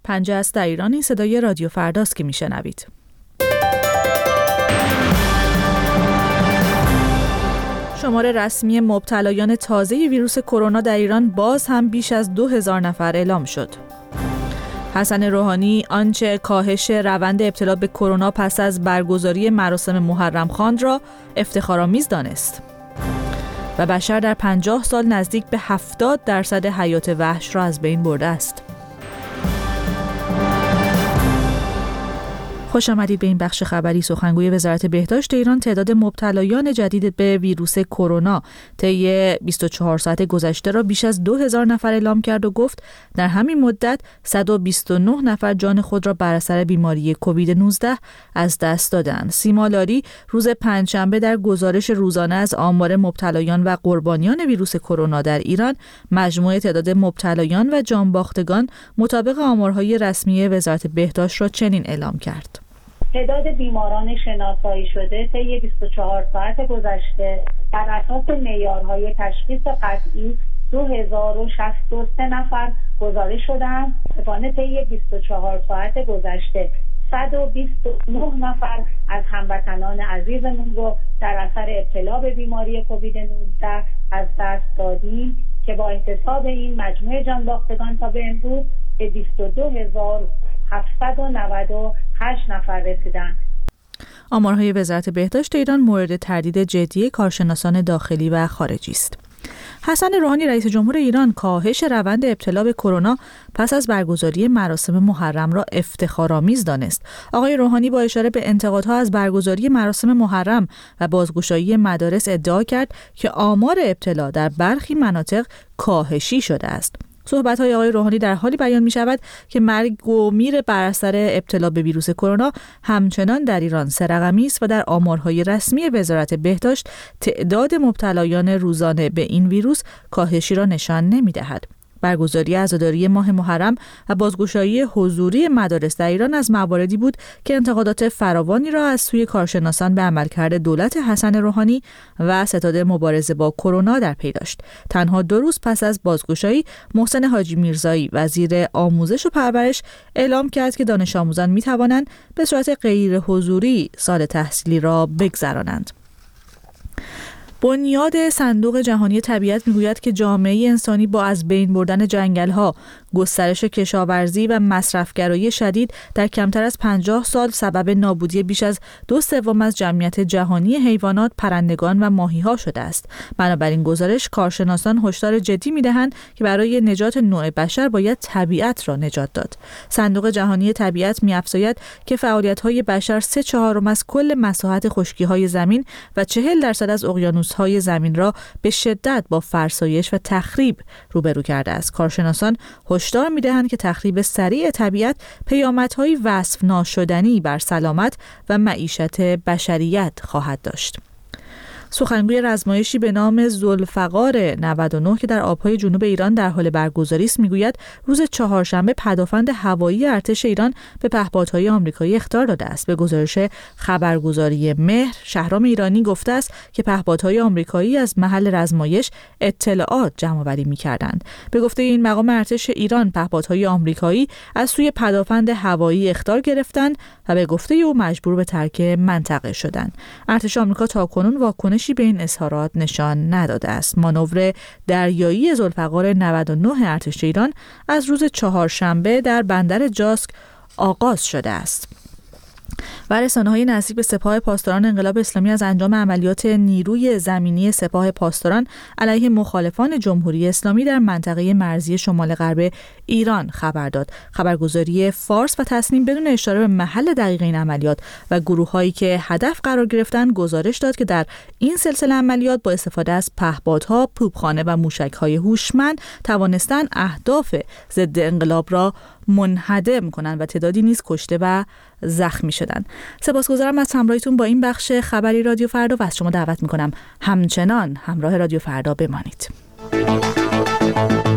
پنجه است در ایران. این صدای رادیو فرداست که میشنوید. شمار رسمی مبتلایان تازه ویروس کرونا در ایران باز هم بیش از 2000 نفر اعلام شد. حسن روحانی آنچه کاهش روند ابتلا به کرونا پس از برگزاری مراسم محرم خواند را افتخارآمیز دانست. و بشر در 50 سال نزدیک به 70% حیات وحش را از بین برده است. خوش آمدید به این بخش خبری. سخنگوی وزارت بهداشت ایران تعداد مبتلایان جدید به ویروس کرونا طی 24 ساعت گذشته را بیش از 2000 نفر اعلام کرد و گفت در همین مدت 129 نفر جان خود را بر اثر بیماری کووید 19 از دست دادند. سیما لاری روز پنجشنبه در گزارش روزانه از آمار مبتلایان و قربانیان ویروس کرونا در ایران مجموع تعداد مبتلایان و جانباختگان مطابق آمارهای رسمی وزارت بهداشت را چنین اعلام کرد: تعداد بیماران شناسایی شده طی 24 ساعت گذشته بر اساس معیارهای تشخیص قطعی 2063 نفر گزارش شدند. متاسفانه طی 24 ساعت گذشته 129 نفر از هموطنان عزیزمون رو در اثر ابتلا به بیماری کووید 19 از دست دادیم که با احتساب این مجموع جانباختگان تا به امروز به 22798 نفر رسیدند. آمارهای وزارت بهداشت ایران مورد تردید جدی کارشناسان داخلی و خارجی است. حسن روحانی رئیس جمهور ایران کاهش روند ابتلا به کرونا پس از برگزاری مراسم محرم را افتخارآمیز دانست. آقای روحانی با اشاره به انتقادها از برگزاری مراسم محرم و بازگشایی مدارس ادعا کرد که آمار ابتلا در برخی مناطق کاهشی شده است. صحبت‌های آقای روحانی در حالی بیان می‌شود که مرگ و میر بر اثر ابتلا به ویروس کرونا همچنان در ایران سه‌رقمی است و در آمارهای رسمی وزارت بهداشت تعداد مبتلایان روزانه به این ویروس کاهشی را نشان نمی‌دهد. برگزاری عزاداری ماه محرم و بازگشایی حضوری مدارس در ایران از مواردی بود که انتقادات فراوانی را از سوی کارشناسان به عملکرد دولت حسن روحانی و ستاد مبارزه با کرونا در پی داشت. تنها 2 روز پس از بازگشایی محسن حاجی میرزایی وزیر آموزش و پرورش اعلام کرد که دانش آموزان می توانند به صورت غیر حضوری سال تحصیلی را بگذرانند. بنیاد صندوق جهانی طبیعت میگوید که جامعه انسانی با از بین بردن جنگل‌ها، گسترش کشاورزی و مصرفگرایی شدید در کمتر از 50 سال سبب نابودی بیش از 2/3 از جمعیت جهانی حیوانات، پرندگان و ماهی‌ها شده است. بنابراین گزارش کارشناسان هشدار جدی می‌دهند که برای نجات نوع بشر باید طبیعت را نجات داد. صندوق جهانی طبیعت می‌افزاید که فعالیت‌های بشر 3/4 از کل مساحت خشکی‌های زمین و 40% از اقیانوس‌های زمین را به شدت با فرسایش و تخریب روبرو کرده است. کارشناسان هشدار می‌دهند که تخریب سریع طبیعت پیامدهای وصف ناشدنی بر سلامت و معیشت بشریت خواهد داشت. سخنگوی رزمایشی به نام ذوالفقار 99 که در آبهای جنوب ایران در حال برگزاری است میگوید روز چهارشنبه پدافند هوایی ارتش ایران به پهپادهای آمریکایی اخطار داده است. به گزارش خبرگزاری مهر، شهرام ایرانی گفته است که پهپادهای آمریکایی از محل رزمایش اطلاعات جمع‌آوری می‌کردند. به گفته این مقام ارتش ایران، پهپادهای آمریکایی از سوی پدافند هوایی اخطار گرفتند و به گفته او مجبور به ترک منطقه شدند. ارتش آمریکا تاکنون واکنش به این اظهارات نشان نداده است. مانور دریایی ذوالفقار 99 ارتش ایران از روز چهارشنبه در بندر جاسک آغاز شده است. و رسانه‌های نزدیک به سپاه پاسداران انقلاب اسلامی از انجام عملیات نیروی زمینی سپاه پاسداران علیه مخالفان جمهوری اسلامی در منطقه مرزی شمال غرب ایران خبر داد. خبرگزاری فارس و تسنیم بدون اشاره به محل دقیق این عملیات و گروه‌هایی که هدف قرار گرفتند گزارش داد که در این سلسله عملیات با استفاده از پهپادها، توپخانه و موشک‌های هوشمند توانستند اهداف ضد انقلاب را منهدم کنند و تعدادی نیز کشته و زخمی شدند. سپاسگزارم از همراهیتون با این بخش خبری رادیو فردا و از شما دعوت می‌کنم همچنان همراه رادیو فردا بمانید.